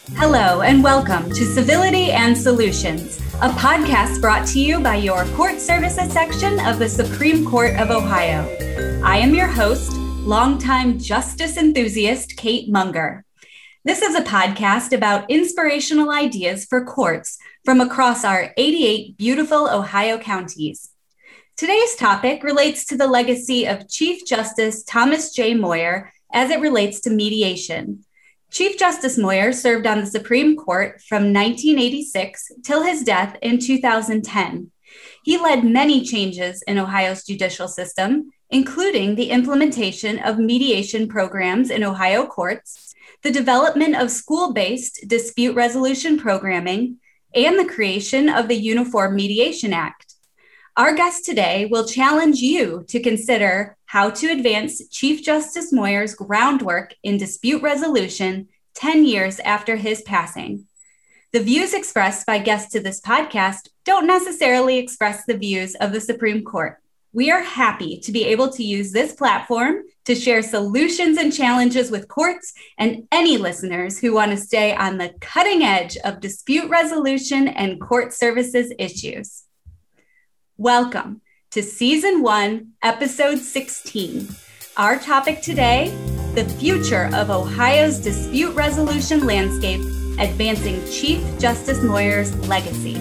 Hello and welcome to Civility and Solutions, a podcast brought to you by your Court Services section of the Supreme Court of Ohio. I am your host, longtime justice enthusiast Kate Munger. This is a podcast about inspirational ideas for courts from across our 88 beautiful Ohio counties. Today's topic relates to the legacy of Chief Justice Thomas J. Moyer as it relates to mediation. Chief Justice Moyer served on the Supreme Court from 1986 till his death in 2010. He led many changes in Ohio's judicial system, including the implementation of mediation programs in Ohio courts, the development of school-based dispute resolution programming, and the creation of the Uniform Mediation Act. Our guest today will challenge you to consider how to advance Chief Justice Moyer's groundwork in dispute resolution 10 years after his passing. The views expressed by guests to this podcast don't necessarily express the views of the Supreme Court. We are happy to be able to use this platform to share solutions and challenges with courts and any listeners who want to stay on the cutting edge of dispute resolution and court services issues. Welcome to Season 1, Episode 16. Our topic today, the future of Ohio's dispute resolution landscape, advancing Chief Justice Moyer's legacy.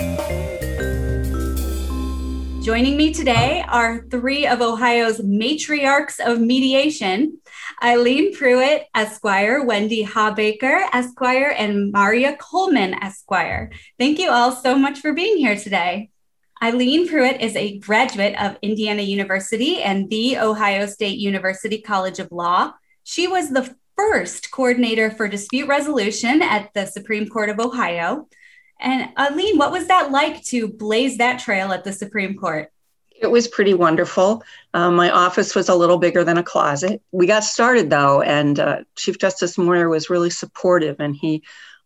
Joining me today are three of Ohio's matriarchs of mediation, Eileen Pruitt, Esquire, Wendy Habaker, Esquire, and Maria Coleman, Esquire. Thank you all so much for being here today. Eileen Pruitt is a graduate of Indiana University and the Ohio State University College of Law. She was the first coordinator for dispute resolution at the Supreme Court of Ohio. And Eileen, what was that like to blaze that trail at the Supreme Court? It was pretty wonderful. My office was a little bigger than a closet. We got started though, and Chief Justice Moyer was really supportive, and he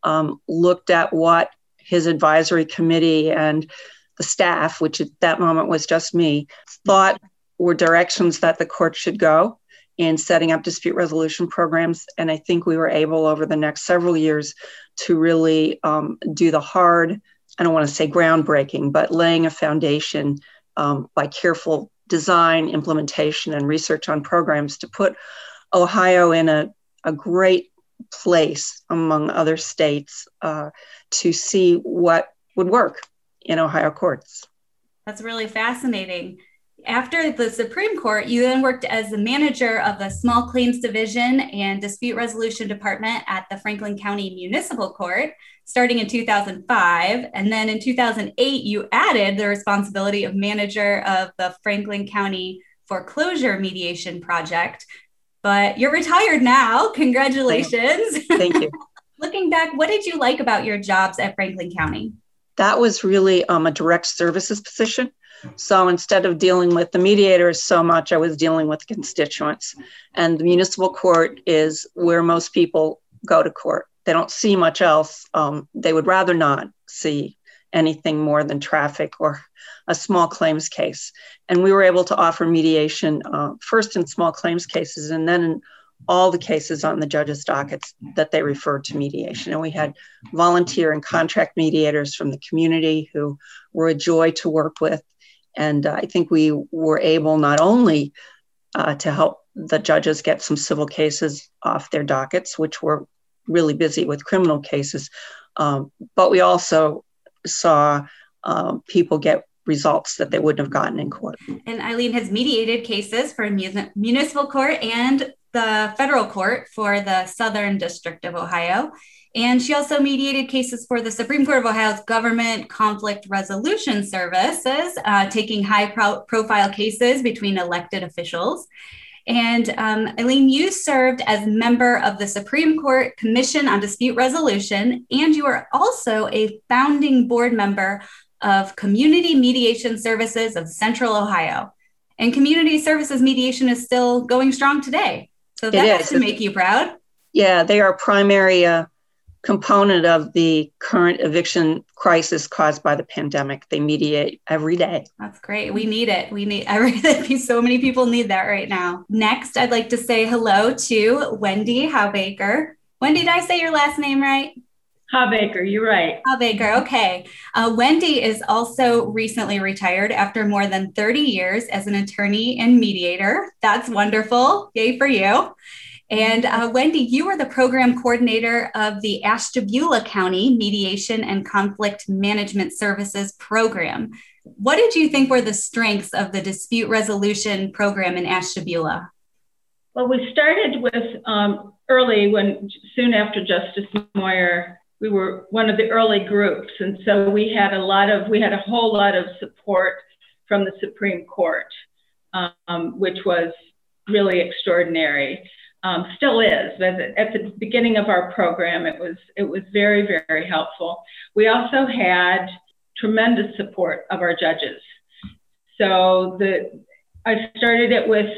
looked at what his advisory committee and the staff, which at that moment was just me, thought were directions that the court should go in setting up dispute resolution programs. And I think we were able over the next several years to really do the hard, I don't want to say groundbreaking, but laying a foundation by careful design, implementation, and research on programs to put Ohio in a great place among other states to see what would work in Ohio courts. That's really fascinating. After the Supreme Court, you then worked as the manager of the Small Claims Division and Dispute Resolution Department at the Franklin County Municipal Court, starting in 2005. And then in 2008, you added the responsibility of manager of the Franklin County Foreclosure Mediation Project. But you're retired now. Congratulations. Thank you. Looking back, what did you like about your jobs at Franklin County? That was really a direct services position. So instead of dealing with the mediators so much, I was dealing with constituents. And the municipal court is where most people go to court. They don't see much else. They would rather not see anything more than traffic or a small claims case. And we were able to offer mediation first in small claims cases and then in all the cases on the judge's dockets that they referred to mediation. And we had volunteer and contract mediators from the community who were a joy to work with. And I think we were able not only to help the judges get some civil cases off their dockets, which were really busy with criminal cases, but we also saw people get results that they wouldn't have gotten in court. And Eileen has mediated cases for municipal court and the federal court for the Southern District of Ohio. And she also mediated cases for the Supreme Court of Ohio's Government Conflict Resolution Services, taking high-profile cases between elected officials. And Eileen, you served as member of the Supreme Court Commission on Dispute Resolution, and you are also a founding board member of Community Mediation Services of Central Ohio. And community services mediation is still going strong today. So that has to make you proud. Yeah, they are a primary component of the current eviction crisis caused by the pandemic. They mediate every day. That's great. We need it. So many people need that right now. Next, I'd like to say hello to Wendy Habaker. Wendy, did I say your last name right? Hawbaker, you're right. Hawbaker, okay. Wendy is also recently retired after more than 30 years as an attorney and mediator. That's wonderful. Yay for you. And Wendy, you are the program coordinator of the Ashtabula County Mediation and Conflict Management Services program. What did you think were the strengths of the dispute resolution program in Ashtabula? Well, we started with early, soon after Justice Moyer, we were one of the early groups. And so we had a whole lot of support from the Supreme Court, which was really extraordinary. Still is, but at the beginning of our program, it was very, very helpful. We also had tremendous support of our judges. So I started it with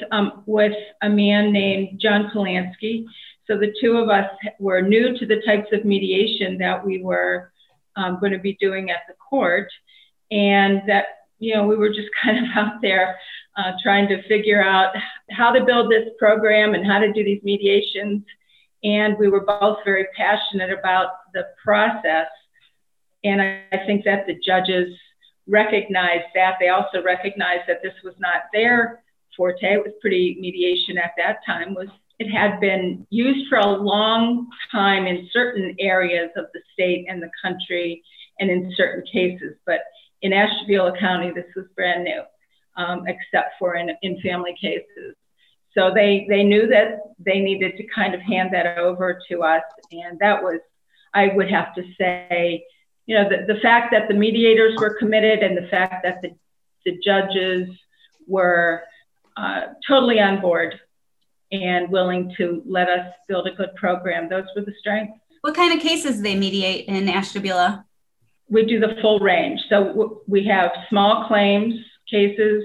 a man named John Polanski. So the two of us were new to the types of mediation that we were going to be doing at the court, and that we were just kind of out there trying to figure out how to build this program and how to do these mediations. And we were both very passionate about the process. And I think that the judges recognized that. They also recognized that this was not their forte. It was mediation at that time it had been used for a long time in certain areas of the state and the country and in certain cases. But in Ashtabula County, this was brand new. Except for in family cases. So they knew that they needed to kind of hand that over to us. And that was, I would have to say, the fact that the mediators were committed and the fact that the judges were totally on board and willing to let us build a good program. Those were the strengths. What kind of cases do they mediate in Ashtabula? We do the full range. So we have small claims cases,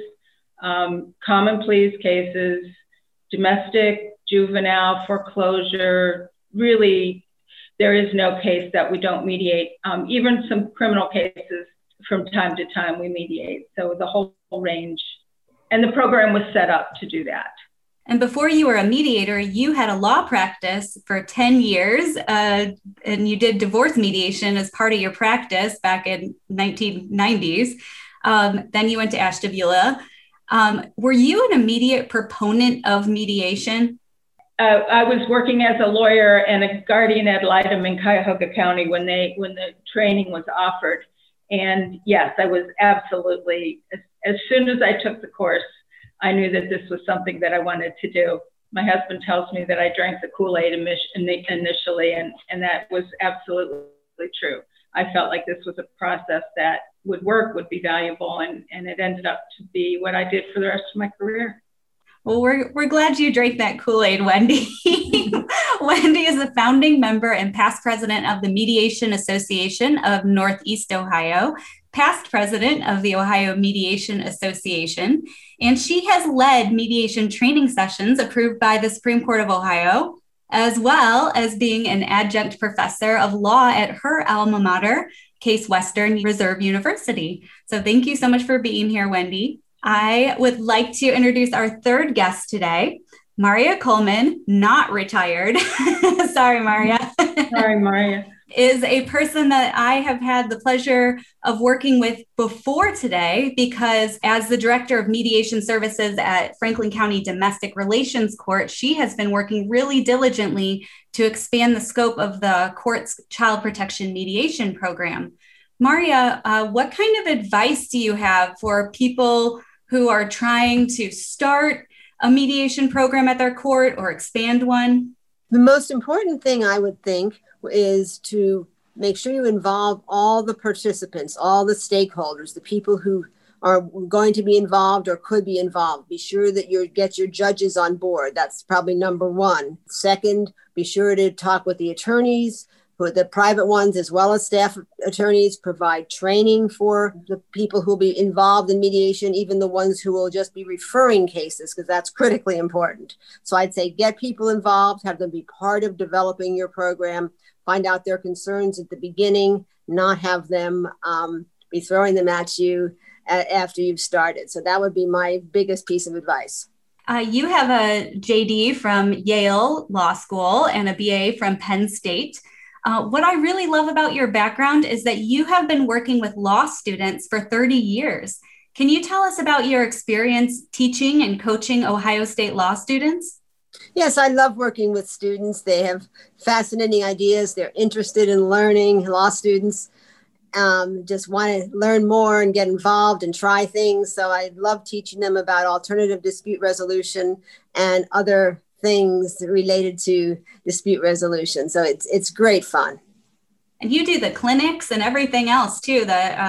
common pleas cases, domestic, juvenile, foreclosure. Really, there is no case that we don't mediate. Even some criminal cases from time to time we mediate. So the whole range. And the program was set up to do that. And before you were a mediator, you had a law practice for 10 years, and you did divorce mediation as part of your practice back in 1990s. Then you went to Ashtabula. Were you an immediate proponent of mediation? I was working as a lawyer and a guardian ad litem in Cuyahoga County when the training was offered. And yes, I was absolutely, as soon as I took the course, I knew that this was something that I wanted to do. My husband tells me that I drank the Kool-Aid initially, and that was absolutely true. I felt like this was a process that would work, would be valuable, and it ended up to be what I did for the rest of my career. Well, we're glad you drank that Kool-Aid, Wendy. Wendy is a founding member and past president of the Mediation Association of Northeast Ohio, past president of the Ohio Mediation Association, and she has led mediation training sessions approved by the Supreme Court of Ohio, as well as being an adjunct professor of law at her alma mater, Case Western Reserve University. So thank you so much for being here, Wendy. I would like to introduce our third guest today, Maria Coleman, not retired. Sorry, Maria. Sorry, Maria. Is a person that I have had the pleasure of working with before today, because as the director of mediation services at Franklin County Domestic Relations Court, she has been working really diligently to expand the scope of the court's child protection mediation program. Maria, what kind of advice do you have for people who are trying to start a mediation program at their court or expand one? The most important thing I would think is to make sure you involve all the participants, all the stakeholders, the people who are going to be involved or could be involved. Be sure that you get your judges on board. That's probably number one. Second, be sure to talk with the attorneys, the private ones, as well as staff attorneys. Provide training for the people who will be involved in mediation, even the ones who will just be referring cases, because that's critically important. So I'd say get people involved, have them be part of developing your program, find out their concerns at the beginning, not have them be throwing them at you after you've started. So that would be my biggest piece of advice. You have a JD from Yale Law School and a BA from Penn State. What I really love about your background is that you have been working with law students for 30 years. Can you tell us about your experience teaching and coaching Ohio State law students? Yes, I love working with students. They have fascinating ideas. They're interested in learning. Law students just want to learn more and get involved and try things. So I love teaching them about alternative dispute resolution and other things related to dispute resolution. So it's great fun. And you do the clinics and everything else too.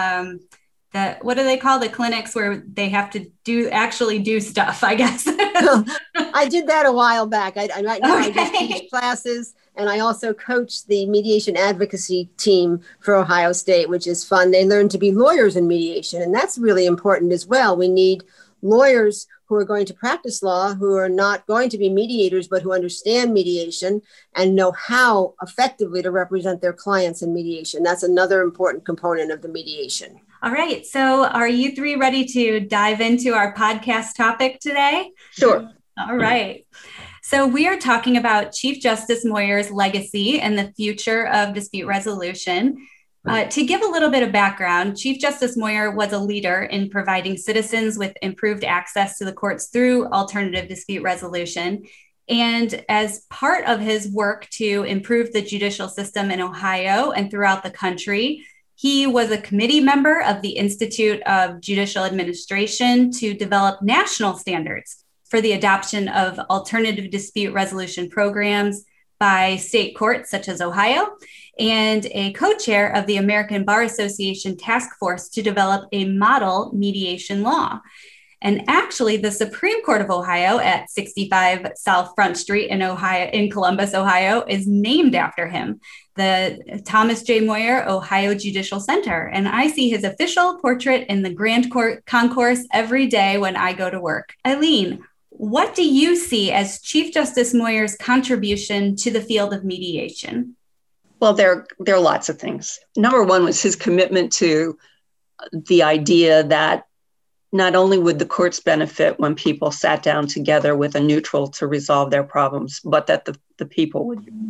What do they call the clinics where they have to actually do stuff, I guess? I did that a while back. Right now I just teach classes, and I also coach the mediation advocacy team for Ohio State, which is fun. They learn to be lawyers in mediation, and that's really important as well. We need lawyers who are going to practice law, who are not going to be mediators, but who understand mediation and know how effectively to represent their clients in mediation. That's another important component of the mediation. All right. So are you three ready to dive into our podcast topic today? Sure. All right. So we are talking about Chief Justice Moyer's legacy and the future of dispute resolution. To give a little bit of background, Chief Justice Moyer was a leader in providing citizens with improved access to the courts through alternative dispute resolution. And as part of his work to improve the judicial system in Ohio and throughout the country, he was a committee member of the Institute of Judicial Administration to develop national standards for the adoption of alternative dispute resolution programs by state courts such as Ohio, and a co-chair of the American Bar Association task force to develop a model mediation law. And actually, the Supreme Court of Ohio at 65 South Front Street in Columbus, Ohio, is named after him, the Thomas J. Moyer Ohio Judicial Center. And I see his official portrait in the Grand Concourse every day when I go to work. Eileen, what do you see as Chief Justice Moyer's contribution to the field of mediation? Well, there are lots of things. Number one was his commitment to the idea that not only would the courts benefit when people sat down together with a neutral to resolve their problems, but that the people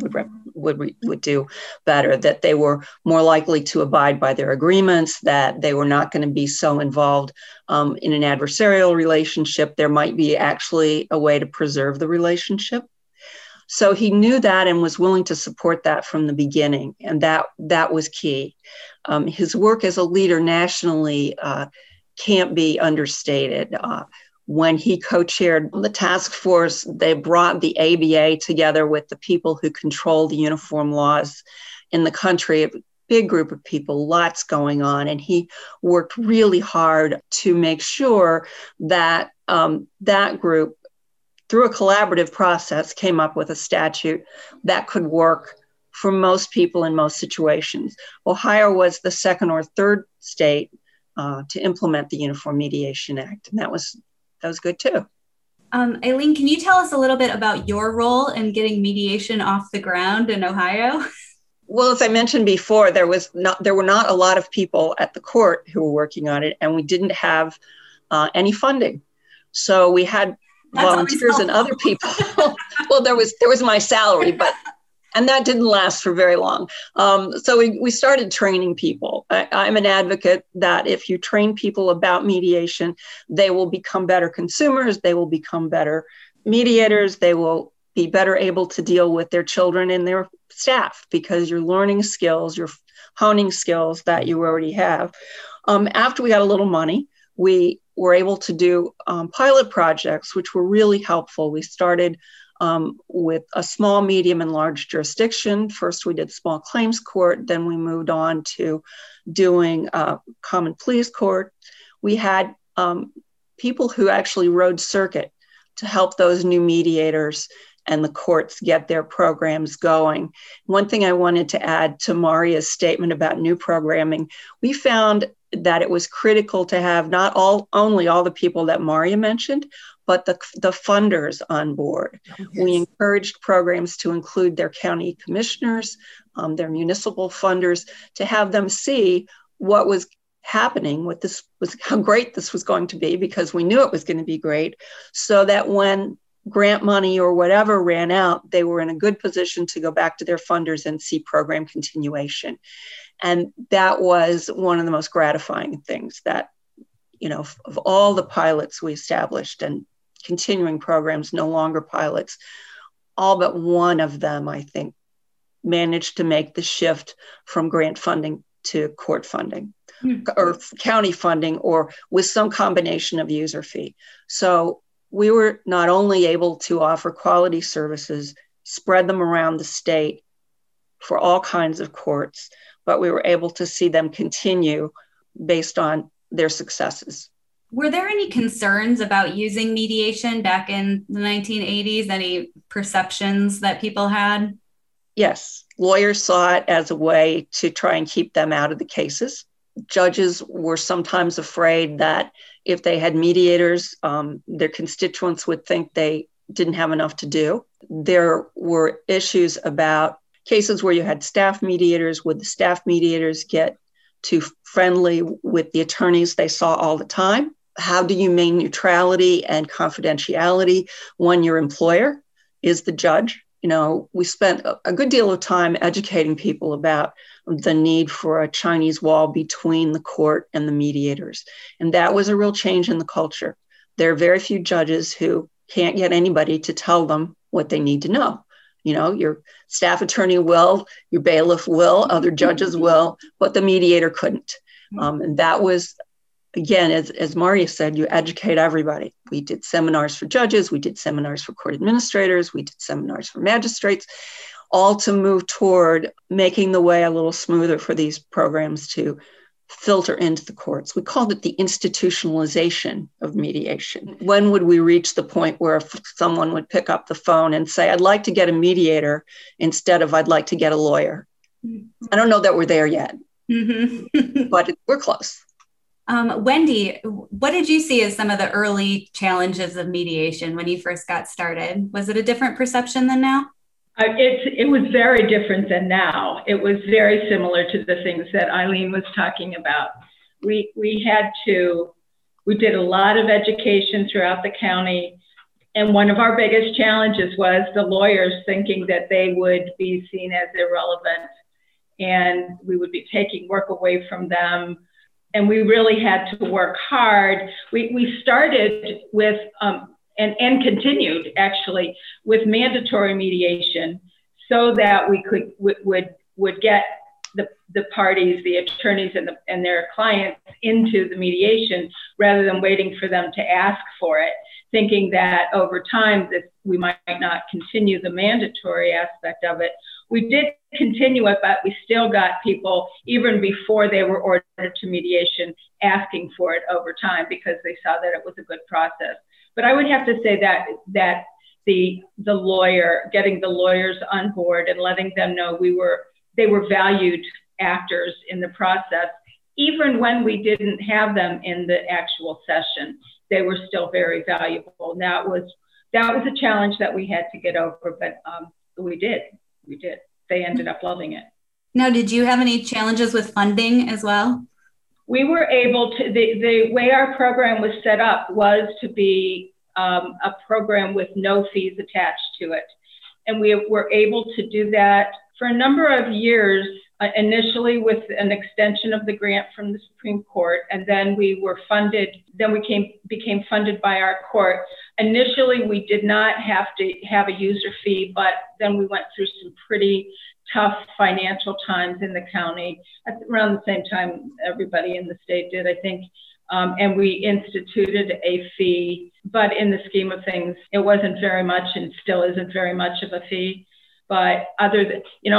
would do better, that they were more likely to abide by their agreements, that they were not going to be so involved in an adversarial relationship. There might be actually a way to preserve the relationship. So he knew that and was willing to support that from the beginning, and that was key. His work as a leader nationally can't be understated. When he co-chaired the task force, they brought the ABA together with the people who control the uniform laws in the country, a big group of people, lots going on. And he worked really hard to make sure that that group, through a collaborative process, came up with a statute that could work for most people in most situations. Ohio was the second or third state to implement the Uniform Mediation Act. And that was good too. Eileen, can you tell us a little bit about your role in getting mediation off the ground in Ohio? Well, as I mentioned before, there were not a lot of people at the court who were working on it, and we didn't have any funding. So we had volunteers and other people. Well, there was my salary, and that didn't last for very long. So we started training people. I'm an advocate that if you train people about mediation, they will become better consumers, they will become better mediators, they will be better able to deal with their children and their staff, because you're learning skills, you're honing skills that you already have. After we got a little money, we were able to do pilot projects, which were really helpful. We started with a small, medium, and large jurisdiction. First, we did small claims court. Then we moved on to doing common pleas court. We had people who actually rode circuit to help those new mediators and the courts get their programs going. One thing I wanted to add to Maria's statement about new programming, we found that it was critical to have not only all the people that Maria mentioned, but the funders on board. Yes. We encouraged programs to include their county commissioners, their municipal funders, to have them see what was happening, what this was, how great this was going to be, because we knew it was going to be great, so that when grant money or whatever ran out, they were in a good position to go back to their funders and see program continuation. And that was one of the most gratifying things that, of all the pilots we established and continuing programs, no longer pilots, all but one of them, I think, managed to make the shift from grant funding to court funding or county funding, or with some combination of user fee. So we were not only able to offer quality services, spread them around the state for all kinds of courts, but we were able to see them continue based on their successes. Were there any concerns about using mediation back in the 1980s? Any perceptions that people had? Yes, lawyers saw it as a way to try and keep them out of the cases. Judges were sometimes afraid that if they had mediators, their constituents would think they didn't have enough to do. There were issues about cases where you had staff mediators. Would the staff mediators get too friendly with the attorneys they saw all the time? How do you maintain neutrality and confidentiality when your employer is the judge? We spent a good deal of time educating people about the need for a Chinese wall between the court and the mediators. And that was a real change in the culture. There are very few judges who can't get anybody to tell them what they need to know. Your staff attorney will, your bailiff will, other judges will, but the mediator couldn't. And that was, again, as Maria said, you educate everybody. We did seminars for judges, we did seminars for court administrators, we did seminars for magistrates, all to move toward making the way a little smoother for these programs to filter into the courts. We called it the institutionalization of mediation. When would we reach the point where someone would pick up the phone and say, I'd like to get a mediator instead of I'd like to get a lawyer? I don't know that we're there yet, but we're close. Wendy, what did you see as some of the early challenges of mediation when you first got started? Was it a different perception than now? It was very different than now. It was very similar to the things that Eileen was talking about. We did a lot of education throughout the county. And one of our biggest challenges was the lawyers thinking that they would be seen as irrelevant and we would be taking work away from them. And we really had to work hard. We started with, and continued actually with mandatory mediation so that we would get the parties, the attorneys and their clients into the mediation rather than waiting for them to ask for it, thinking that over time that we might not continue the mandatory aspect of it. We did continue it, but we still got people, even before they were ordered to mediation, asking for it over time because they saw that it was a good process. But I would have to say that the lawyer, getting the lawyers on board and letting them know they were valued actors in the process, even when we didn't have them in the actual session, they were still very valuable. That was a challenge that we had to get over, but we did. They ended up loving it. Now, did you have any challenges with funding as well? We were able to, the way our program was set up was to be a program with no fees attached to it. And we were able to do that for a number of years, initially with an extension of the grant from the Supreme Court, and then we were funded, then we became funded by our court. Initially, we did not have to have a user fee, but then we went through some pretty tough financial times in the county at around the same time everybody in the state did, I think. And we instituted a fee, but in the scheme of things, it wasn't very much and still isn't very much of a fee. But other than,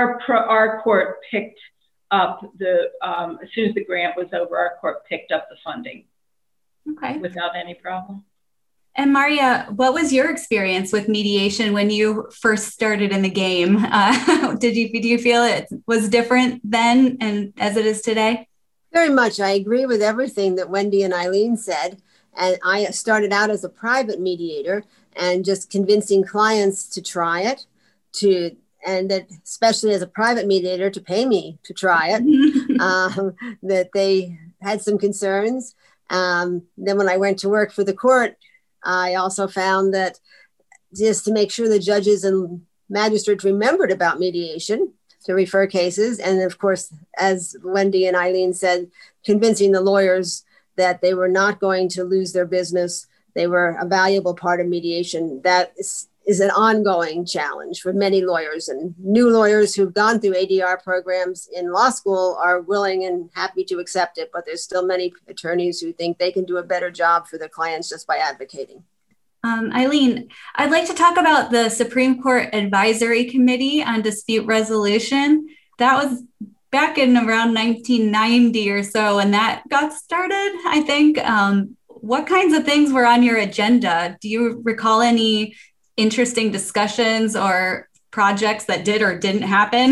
our court picked up as soon as the grant was over, our court picked up the funding. Okay. Without any problem. And Maria, what was your experience with mediation when you first started in the game? Do you feel it was different then and as it is today? Very much. I agree with everything that Wendy and Eileen said. And I started out as a private mediator and just convincing clients to try it, and that especially as a private mediator to pay me to try it, that they had some concerns. Then when I went to work for the court, I also found that just to make sure the judges and magistrates remembered about mediation to refer cases. And of course, as Wendy and Eileen said, convincing the lawyers that they were not going to lose their business. They were a valuable part of mediation. That is an ongoing challenge for many lawyers, and new lawyers who've gone through ADR programs in law school are willing and happy to accept it. But there's still many attorneys who think they can do a better job for their clients just by advocating. Eileen, I'd like to talk about the Supreme Court Advisory Committee on Dispute Resolution. That was back in around 1990 or so, and that got started, I think. What kinds of things were on your agenda? Do you recall any interesting discussions or projects that did or didn't happen?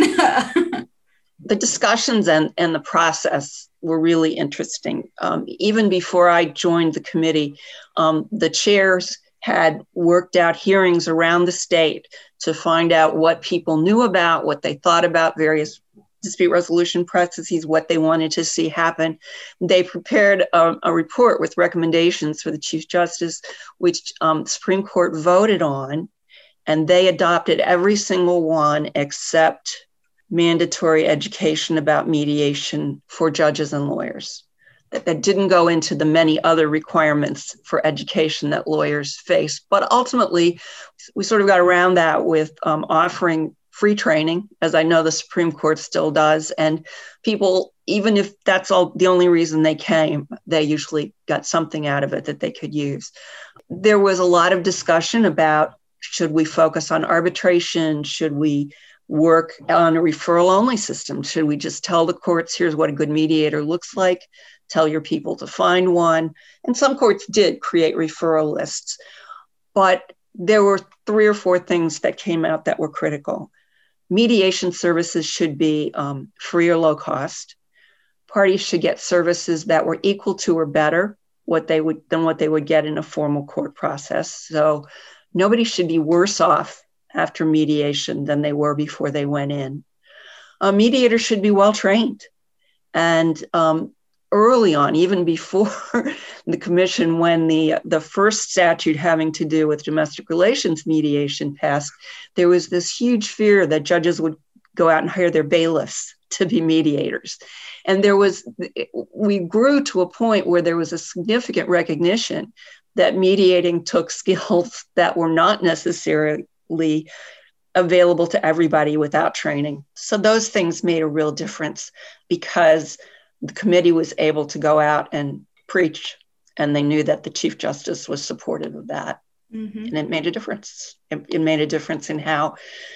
The discussions and the process were really interesting. Even before I joined the committee, the chairs had worked out hearings around the state to find out what people knew about, what they thought about various dispute resolution processes, what they wanted to see happen. They prepared a report with recommendations for the Chief Justice, which the Supreme Court voted on, and they adopted every single one except mandatory education about mediation for judges and lawyers. That didn't go into the many other requirements for education that lawyers face. But ultimately, we sort of got around that with offering free training, as I know the Supreme Court still does. And people, even if that's all the only reason they came, they usually got something out of it that they could use. There was a lot of discussion about, should we focus on arbitration? Should we work on a referral-only system? Should we just tell the courts, here's what a good mediator looks like, tell your people to find one? And some courts did create referral lists, but there were 3 or 4 things that came out that were critical. Mediation services should be free or low cost. Parties should get services that were equal to or better than what they would get in a formal court process. So nobody should be worse off after mediation than they were before they went in. Mediators should be well trained. And early on, even before the commission, when the first statute having to do with domestic relations mediation passed, there was this huge fear that judges would go out and hire their bailiffs to be mediators. And we grew to a point where there was a significant recognition that mediating took skills that were not necessarily available to everybody without training. So those things made a real difference because the committee was able to go out and preach, and they knew that the Chief Justice was supportive of that. Mm-hmm. And it made a difference. It made a difference in how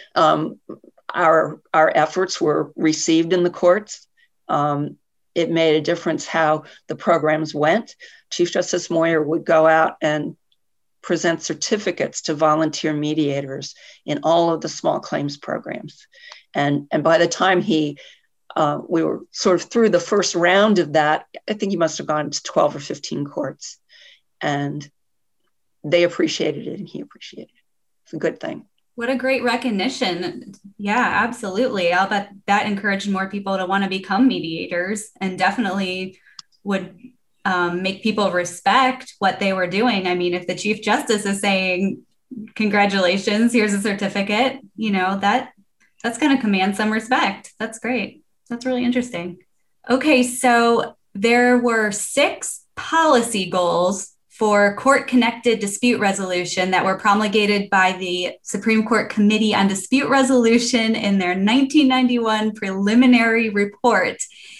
our efforts were received in the courts. It made a difference how the programs went. Chief Justice Moyer would go out and present certificates to volunteer mediators in all of the small claims programs. And by the time we were sort of through the first round of that, I think he must have gone to 12 or 15 courts, and they appreciated it and he appreciated it. It's a good thing. What a great recognition. Yeah, absolutely. I'll bet that encouraged more people to want to become mediators, and definitely would make people respect what they were doing. I mean, if the Chief Justice is saying, congratulations, here's a certificate, that's going to command some respect. That's great. That's really interesting. Okay, so there were 6 policy goals for court-connected dispute resolution that were promulgated by the Supreme Court Committee on Dispute Resolution in their 1991 preliminary report.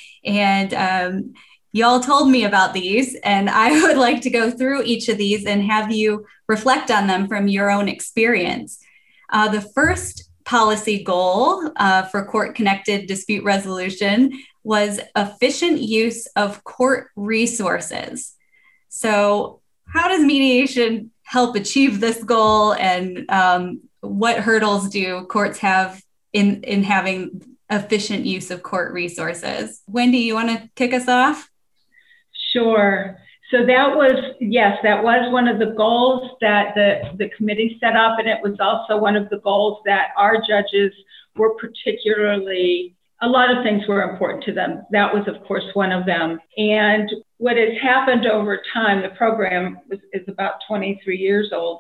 And y'all told me about these, and I would like to go through each of these and have you reflect on them from your own experience. The first policy goal for court-connected dispute resolution was efficient use of court resources. So how does mediation help achieve this goal, and what hurdles do courts have in having efficient use of court resources? Wendy, you want to kick us off? Sure. So that was one of the goals that the committee set up, and it was also one of the goals that our judges were particularly, a lot of things were important to them. That was, of course, one of them. And what has happened over time, the program is about 23 years old,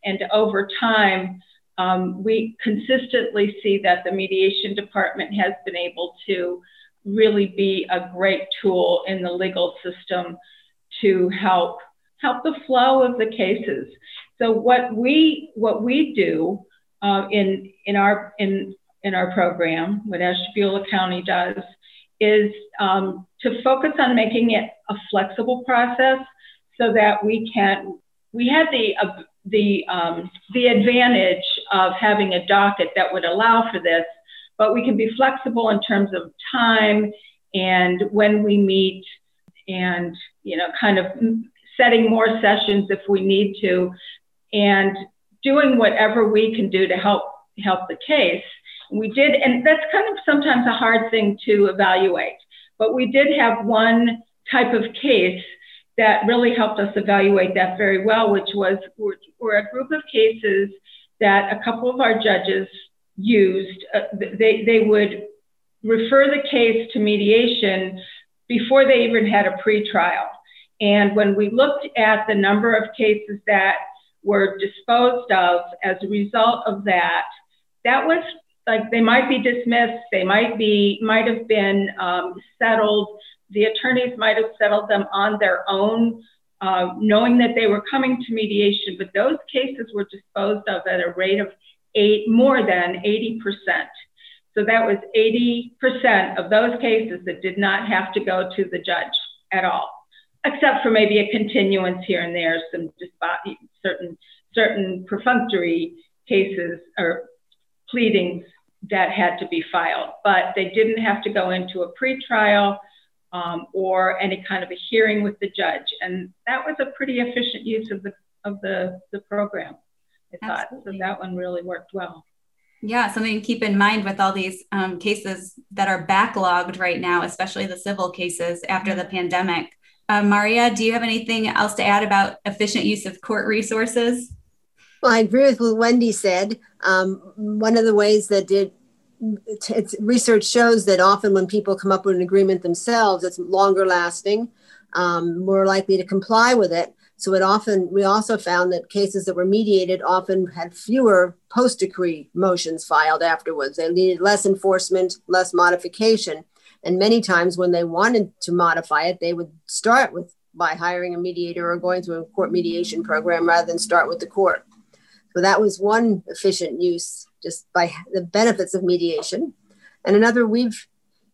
And over time, we consistently see that the mediation department has been able to really be a great tool in the legal system to help the flow of the cases. So what we do in our program, what Ashtabula County does, is to focus on making it a flexible process, so that we had the advantage of having a docket that would allow for this, but we can be flexible in terms of time and when we meet, and kind of setting more sessions if we need to, and doing whatever we can do to help the case. We did, and that's kind of sometimes a hard thing to evaluate, but we did have one type of case that really helped us evaluate that very well, which were a group of cases that a couple of our judges used. They would refer the case to mediation before they even had a pretrial. And when we looked at the number of cases that were disposed of as a result of that, that was like, they might be dismissed, they might have been settled. The attorneys might have settled them on their own, knowing that they were coming to mediation, but those cases were disposed of at a rate of more than 80%. So that was 80% of those cases that did not have to go to the judge at all, except for maybe a continuance here and there, some certain perfunctory cases or pleadings that had to be filed, but they didn't have to go into a pretrial or any kind of a hearing with the judge. And that was a pretty efficient use of the program, I thought. So that one really worked well. Yeah, something to keep in mind with all these cases that are backlogged right now, especially the civil cases after the pandemic. Maria, do you have anything else to add about efficient use of court resources? Well, I agree with what Wendy said. One of the ways that research shows that often when people come up with an agreement themselves, it's longer lasting, more likely to comply with it. So we also found that cases that were mediated often had fewer post-decree motions filed afterwards. They needed less enforcement, less modification. And many times when they wanted to modify it, they would start by hiring a mediator or going through a court mediation program rather than start with the court. So that was one efficient use, just by the benefits of mediation. And another, we've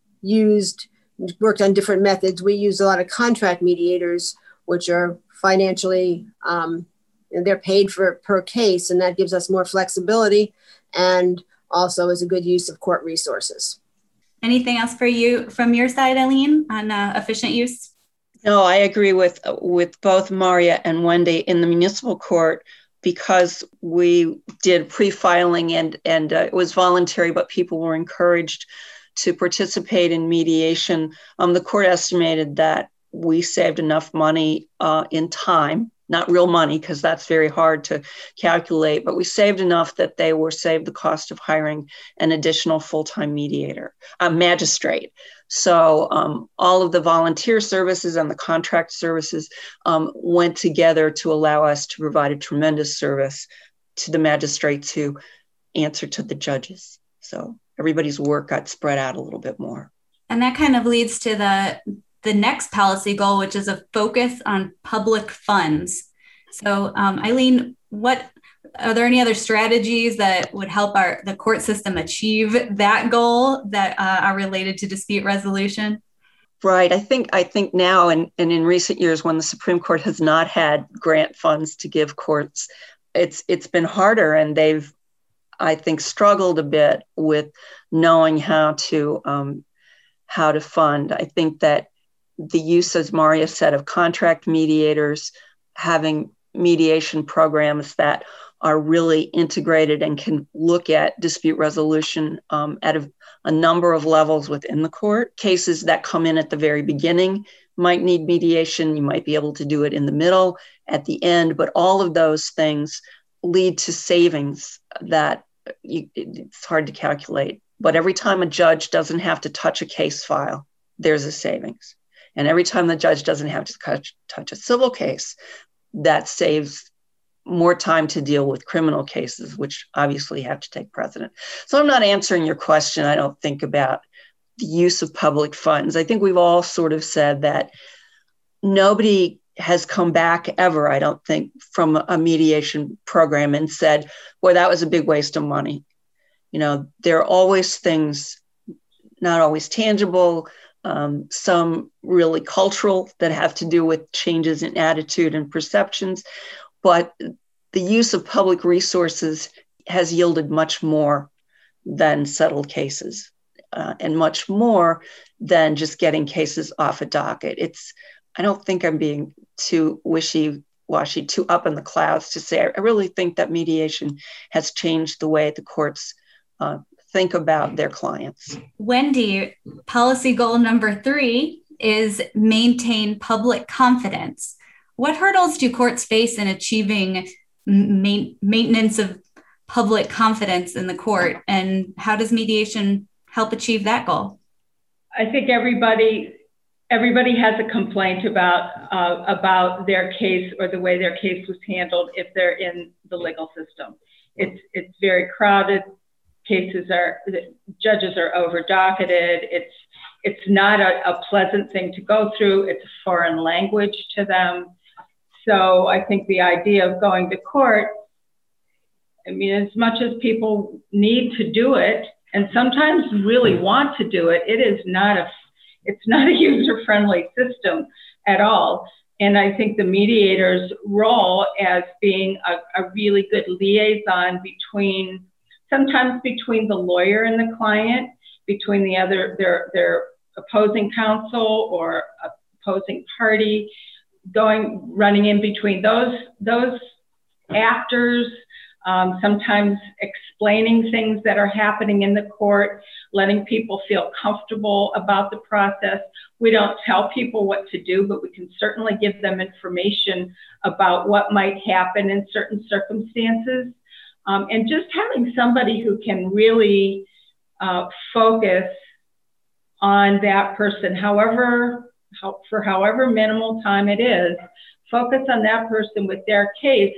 worked on different methods. We use a lot of contract mediators, which are financially, they're paid per case, and that gives us more flexibility and also is a good use of court resources. Anything else for you from your side, Eileen, on efficient use? No, I agree with both Maria and Wendy. In the municipal court, because we did pre-filing and it was voluntary, but people were encouraged to participate in mediation, the court estimated that we saved enough money in time, not real money, because that's very hard to calculate, but we saved enough that they were saved the cost of hiring an additional full-time magistrate. So all of the volunteer services and the contract services went together to allow us to provide a tremendous service to the magistrates who answer to the judges. So everybody's work got spread out a little bit more. And that kind of leads to the next policy goal, which is a focus on public funds. So Eileen, are there any other strategies that would help the court system achieve that goal that are related to dispute resolution? Right. I think now and in recent years, when the Supreme Court has not had grant funds to give courts, it's been harder, and they've, I think, struggled a bit with knowing how to fund. I think that the use, as Maria said, of contract mediators, having mediation programs that are really integrated and can look at dispute resolution at a number of levels within the court. Cases that come in at the very beginning might need mediation. You might be able to do it in the middle, at the end, but all of those things lead to savings that it's hard to calculate. But every time a judge doesn't have to touch a case file, there's a savings. And every time the judge doesn't have to touch a civil case, that saves more time to deal with criminal cases, which obviously have to take precedent. So I'm not answering your question, I don't think, about the use of public funds. I think we've all sort of said that nobody has come back ever, I don't think, from a mediation program and said, boy, that was a big waste of money. There are always things, not always tangible, some really cultural that have to do with changes in attitude and perceptions. But the use of public resources has yielded much more than settled cases and much more than just getting cases off a docket. I don't think I'm being too wishy-washy, too up in the clouds to say, I really think that mediation has changed the way the courts think about their clients. Wendy, policy goal number 3 is maintain public confidence. What hurdles do courts face in achieving maintenance of public confidence in the court, and how does mediation help achieve that goal? I think everybody has a complaint about their case or the way their case was handled if they're in the legal system. It's very crowded. Judges are over docketed. It's not a pleasant thing to go through. It's a foreign language to them. So I think the idea of going to court, as much as people need to do it, and sometimes really want to do it, it's not a user-friendly system at all. And I think the mediator's role as being a really good liaison sometimes between the lawyer and the client, between their opposing counsel or opposing party, running in between those actors, sometimes explaining things that are happening in the court, letting people feel comfortable about the process. We don't tell people what to do, but we can certainly give them information about what might happen in certain circumstances. And just having somebody who can really focus on that person, for however minimal time it is, focus on that person with their case,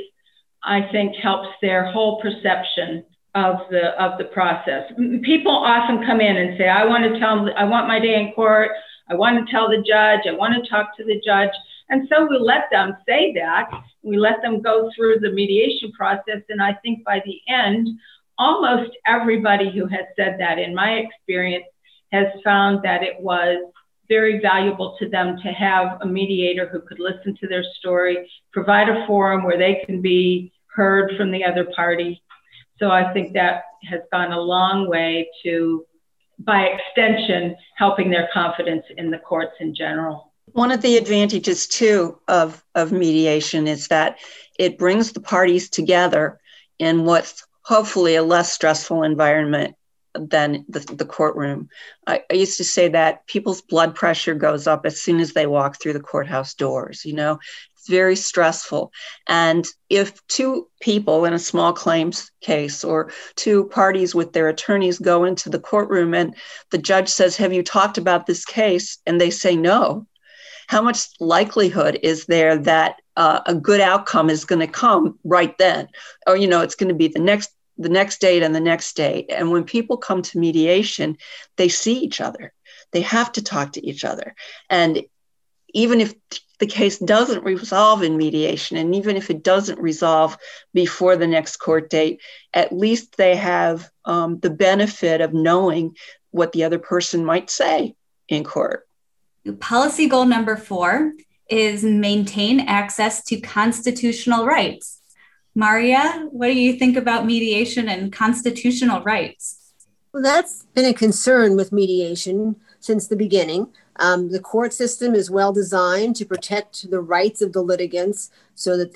I think helps their whole perception of the process. People often come in and say, I want my day in court, I want to tell the judge, I want to talk to the judge. And so we let them say that, we let them go through the mediation process. And I think by the end, almost everybody who has said that, in my experience, has found that it was very valuable to them to have a mediator who could listen to their story, provide a forum where they can be heard from the other party. So I think that has gone a long way to, by extension, helping their confidence in the courts in general. One of the advantages, too, of mediation is that it brings the parties together in what's hopefully a less stressful environment than the courtroom. I used to say that people's blood pressure goes up as soon as they walk through the courthouse doors. It's very stressful. And if two people in a small claims case or two parties with their attorneys go into the courtroom and the judge says, have you talked about this case? And they say no. How much likelihood is there that a good outcome is going to come right then? Or, it's going to be the next date and the next date. And when people come to mediation, they see each other. They have to talk to each other. And even if the case doesn't resolve in mediation, and even if it doesn't resolve before the next court date, at least they have the benefit of knowing what the other person might say in court. Policy goal number 4 is maintain access to constitutional rights. Maria, what do you think about mediation and constitutional rights? Well, that's been a concern with mediation since the beginning. The court system is well designed to protect the rights of the litigants so that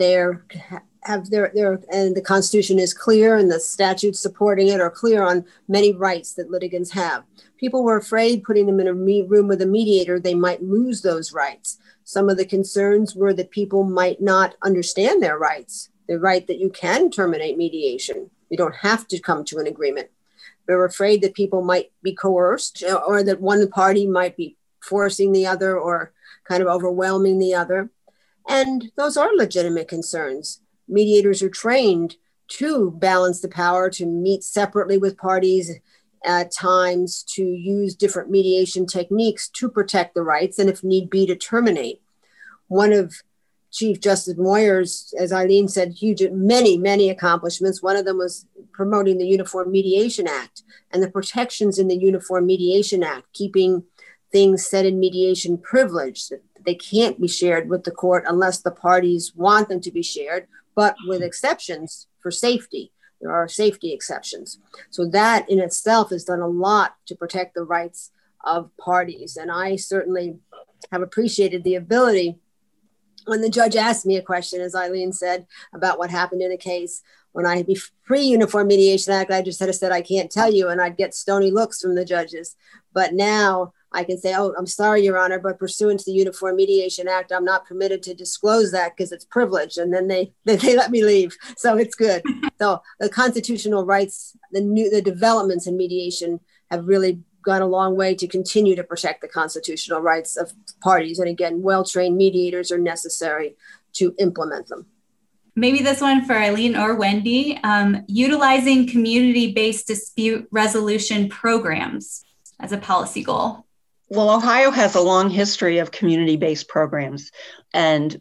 and the Constitution is clear and the statutes supporting it are clear on many rights that litigants have. People were afraid putting them in a room with a mediator, they might lose those rights. Some of the concerns were that people might not understand their rights, the right that you can terminate mediation. You don't have to come to an agreement. They were afraid that people might be coerced or that one party might be forcing the other or kind of overwhelming the other. And those are legitimate concerns. mediators are trained to balance the power, to meet separately with parties at times, to use different mediation techniques to protect the rights, and if need be, to terminate. One of Chief Justice Moyer's, as Eileen said, many accomplishments. One of them was promoting the Uniform Mediation Act and the protections in the Uniform Mediation Act, keeping things said in mediation privileged. They can't be shared with the court unless the parties want them to be shared, but with exceptions for safety. There are safety exceptions. So that in itself has done a lot to protect the rights of parties. And I certainly have appreciated the ability, when the judge asked me a question, as Eileen said, about what happened in a case, when I pre-Uniform Mediation Act, I just had said, I can't tell you, and I'd get stony looks from the judges. But now I can say, oh, I'm sorry, Your Honor, but pursuant to the Uniform Mediation Act, I'm not permitted to disclose that because it's privileged. And then they let me leave. So it's good. So the constitutional rights, the developments in mediation have really gone a long way to continue to protect the constitutional rights of parties. And again, well-trained mediators are necessary to implement them. Maybe this one for Eileen or Wendy, utilizing community-based dispute resolution programs as a policy goal. Well, Ohio has a long history of community-based programs, and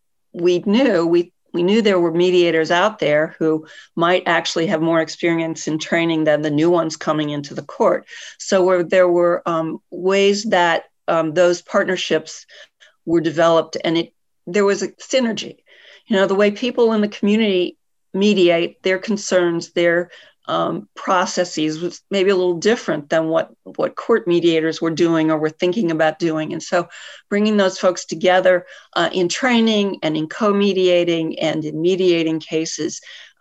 we knew there were mediators out there who might actually have more experience in training than the new ones coming into the court. So there were ways that those partnerships were developed, and there was a synergy. You know, the way people in the community mediate their concerns, their processes was maybe a little different than what court mediators were doing or were thinking about doing. And so bringing those folks together in training and in co-mediating and in mediating cases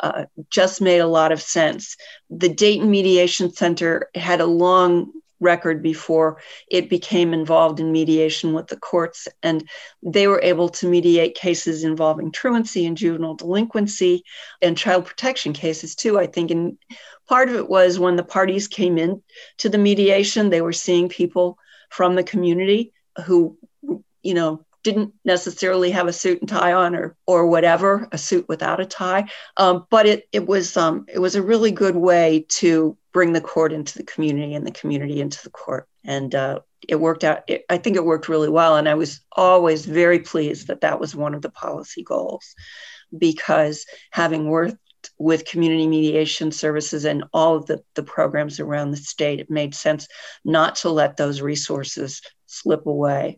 just made a lot of sense. The Dayton Mediation Center had a long record before it became involved in mediation with the courts, and they were able to mediate cases involving truancy and juvenile delinquency and child protection cases too, I think. And part of it was when the parties came in to the mediation, they were seeing people from the community who, you know, didn't necessarily have a suit and tie on or whatever, a suit without a tie. But it was a really good way to bring the court into the community and the community into the court. And it worked out. I think it worked really well. And I was always very pleased that was one of the policy goals, because having worked with community mediation services and all of the programs around the state, it made sense not to let those resources slip away,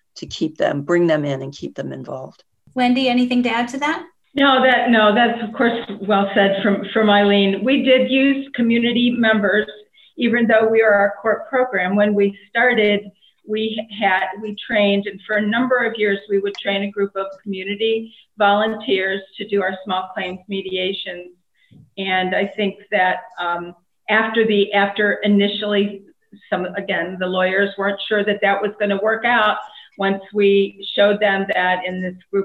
to bring them in and keep them involved. Wendy, anything to add to that? No, that's of course well said from Eileen. We did use community members, even though we are our court program. When we started, we trained, and for a number of years, we would train a group of community volunteers to do our small claims mediations. And I think that after initially, the lawyers weren't sure that was going to work out. Once we showed them that in this group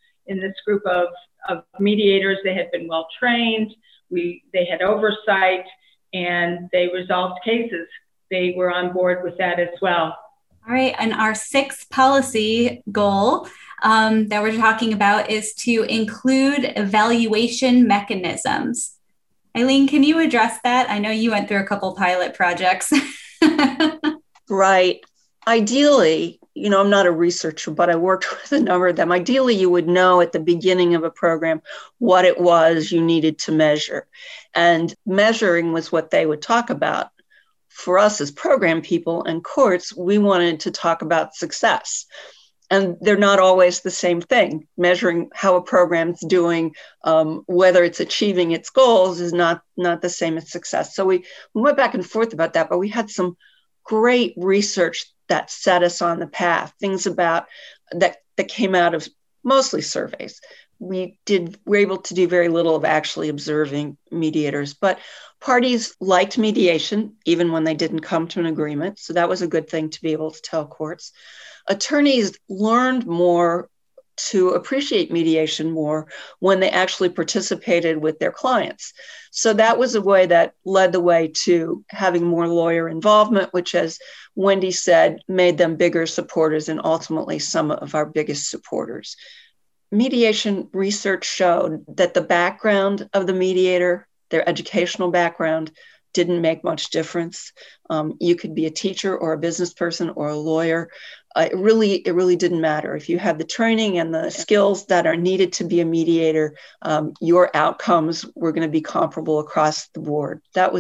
of mediators, they had been well trained, they had oversight, and they resolved cases, they were on board with that as well. All right, and our sixth policy goal that we're talking about is to include evaluation mechanisms. Eileen, can you address that? I know you went through a couple pilot projects. Right. Ideally, you know, I'm not a researcher, but I worked with a number of them. Ideally, you would know at the beginning of a program what it was you needed to measure. And measuring was what they would talk about. For us as program people and courts, we wanted to talk about success. And they're not always the same thing. Measuring how a program's doing, whether it's achieving its goals, is not the same as success. So we went back and forth about that, but we had some great research that set us on the path, things about that came out of mostly surveys. We were able to do very little of actually observing mediators, but parties liked mediation even when they didn't come to an agreement. So that was a good thing to be able to tell courts. Attorneys learned more to appreciate mediation more when they actually participated with their clients. So that was a way that led the way to having more lawyer involvement, which, as Wendy said, made them bigger supporters and ultimately some of our biggest supporters. mediation research showed that the background of the mediator, their educational background, didn't make much difference. You could be a teacher or a business person or a lawyer. It really didn't matter. If you had the training and the skills that are needed to be a mediator, your outcomes were going to be comparable across the board. That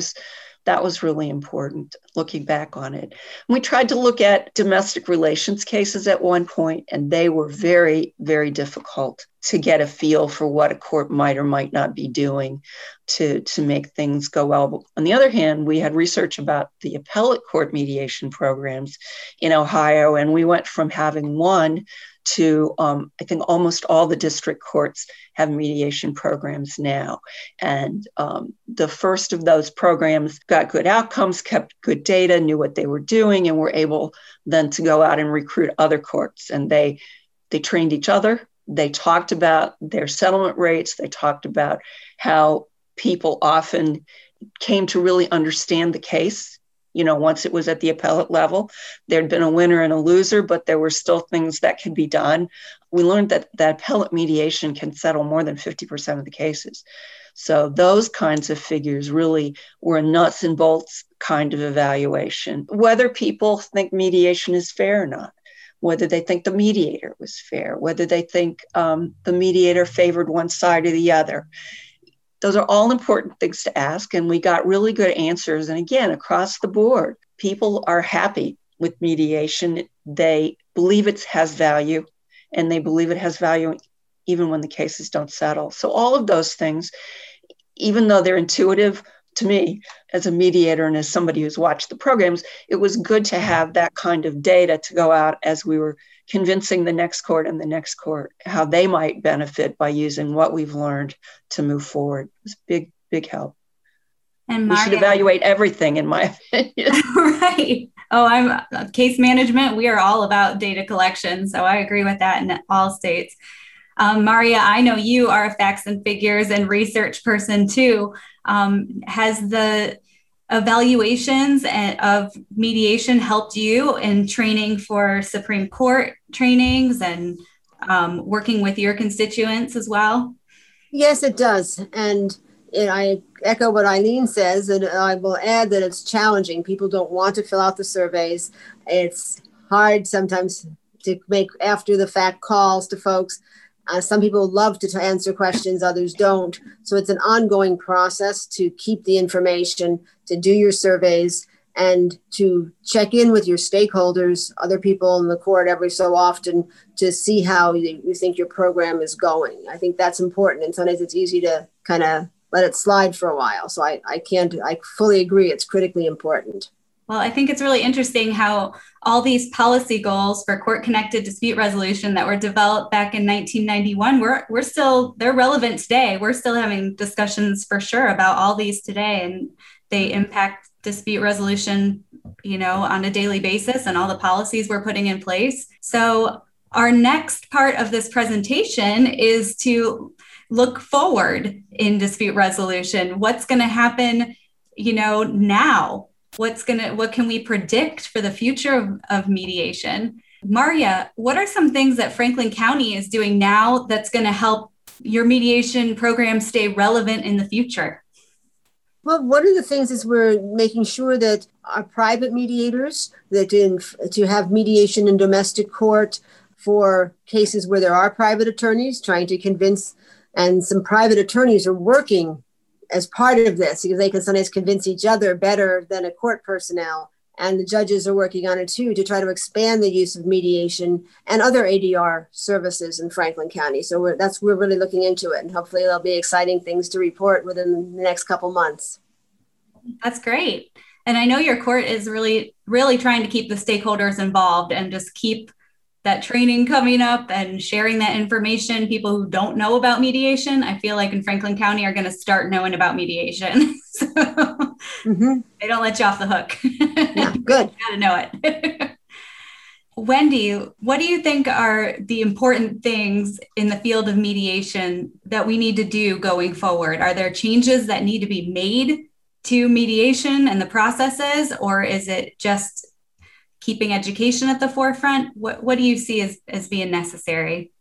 was really important looking back on it. We tried to look at domestic relations cases at one point, and they were very, very difficult to get a feel for what a court might or might not be doing to make things go well. On the other hand, we had research about the appellate court mediation programs in Ohio, and we went from having one to I think almost all the district courts have mediation programs now. And the first of those programs got good outcomes, kept good data, knew what they were doing, and were able then to go out and recruit other courts. And they trained each other. They talked about their settlement rates. They talked about how people often came to really understand the case. Once it was at the appellate level, there'd been a winner and a loser, but there were still things that could be done. We learned that appellate mediation can settle more than 50% of the cases. So those kinds of figures really were a nuts and bolts kind of evaluation. Whether people think mediation is fair or not, whether they think the mediator was fair, whether they think the mediator favored one side or the other. Those are all important things to ask, and we got really good answers. And again, across the board, people are happy with mediation. They believe it has value, and they believe it has value even when the cases don't settle. So all of those things, even though they're intuitive to me as a mediator and as somebody who's watched the programs, it was good to have that kind of data to go out as we were convincing the next court and the next court how they might benefit by using what we've learned to move forward. It was big, big help. And we should evaluate everything, in my opinion. Right. Oh, I'm case management. We are all about data collection. So I agree with that in all states. Maria, I know you are a facts and figures and research person too. Has the evaluations of mediation helped you in training for Supreme Court trainings and working with your constituents as well? Yes, it does. And I echo what Eileen says, and I will add that it's challenging. People don't want to fill out the surveys. It's hard sometimes to make after the fact calls to folks. Some people love to answer questions, others don't. So it's an ongoing process to keep the information, to do your surveys, and to check in with your stakeholders, other people in the court every so often to see how you think your program is going. I think that's important. And sometimes it's easy to kind of let it slide for a while. So I fully agree. It's critically important. Well, I think it's really interesting how all these policy goals for court-connected dispute resolution that were developed back in 1991, they're relevant today. We're still having discussions for sure about all these today, and they impact dispute resolution, on a daily basis and all the policies we're putting in place. So our next part of this presentation is to look forward in dispute resolution. What's going to happen, now? What can we predict for the future of mediation? Maria, what are some things that Franklin County is doing now that's going to help your mediation program stay relevant in the future? Well, one of the things is we're making sure that our private mediators, to have mediation in domestic court for cases where there are private attorneys trying to convince, and some private attorneys are working as part of this because they can sometimes convince each other better than a court personnel. And the judges are working on it too, to try to expand the use of mediation and other ADR services in Franklin County. So we're really looking into it, and hopefully there'll be exciting things to report within the next couple months. That's great. And I know your court is really, really trying to keep the stakeholders involved and just keep that training coming up and sharing that information. People who don't know about mediation, I feel like in Franklin County are going to start knowing about mediation. So They don't let you off the hook. Yeah, good. You got to know it. Wendy, what do you think are the important things in the field of mediation that we need to do going forward? Are there changes that need to be made to mediation and the processes, or is it just keeping education at the forefront? What do you see as being necessary?